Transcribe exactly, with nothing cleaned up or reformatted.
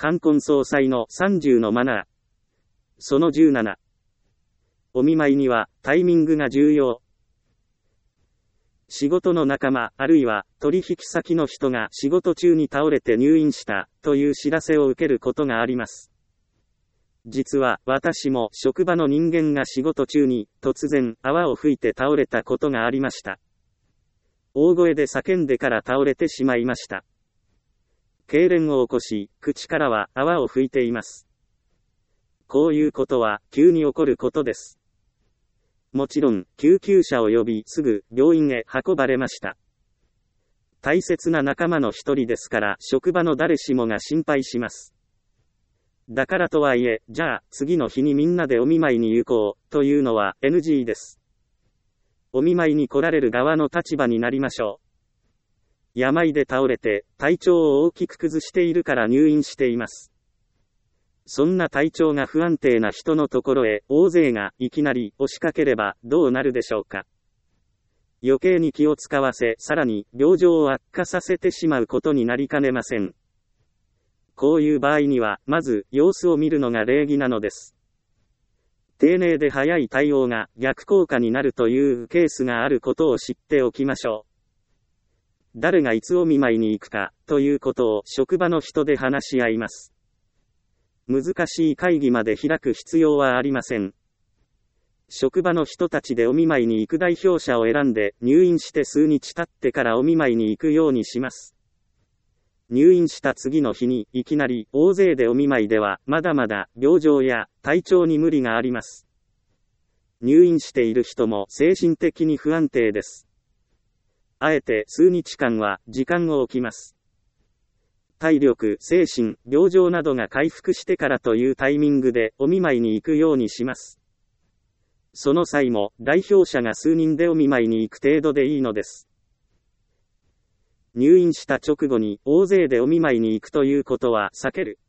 冠婚葬祭のさんじゅうのマナー。そのじゅうなな。お見舞いにはタイミングが重要。仕事の仲間、あるいは取引先の人が仕事中に倒れて入院したという知らせを受けることがあります。実は私も職場の人間が仕事中に突然泡を吹いて倒れたことがありました。大声で叫んでから倒れてしまいました。痙攣を起こし、口からは泡を吹いています。こういうことは急に起こることです。もちろん、救急車を呼びすぐ病院へ運ばれました。大切な仲間の一人ですから、職場の誰しもが心配します。だからとはいえ、じゃあ、次の日にみんなでお見舞いに行こう、というのは エヌジー です。お見舞いに来られる側の立場になりましょう。病で倒れて、体調を大きく崩しているから入院しています。そんな体調が不安定な人のところへ大勢がいきなり押しかければどうなるでしょうか。余計に気を使わせ、さらに病状を悪化させてしまうことになりかねません。こういう場合には、まず様子を見るのが礼儀なのです。丁寧で早い対応が逆効果になるというケースがあることを知っておきましょう。誰がいつお見舞いに行くかということを職場の人で話し合います。難しい会議まで開く必要はありません。職場の人たちでお見舞いに行く代表者を選んで入院して数日経ってからお見舞いに行くようにします。入院した次の日にいきなり大勢でお見舞いではまだまだ病状や体調に無理があります。入院している人も精神的に不安定です。あえて数日間は時間を置きます。体力、精神、病状などが回復してからというタイミングでお見舞いに行くようにします。その際も代表者が数人でお見舞いに行く程度でいいのです。入院した直後に大勢でお見舞いに行くということは避ける。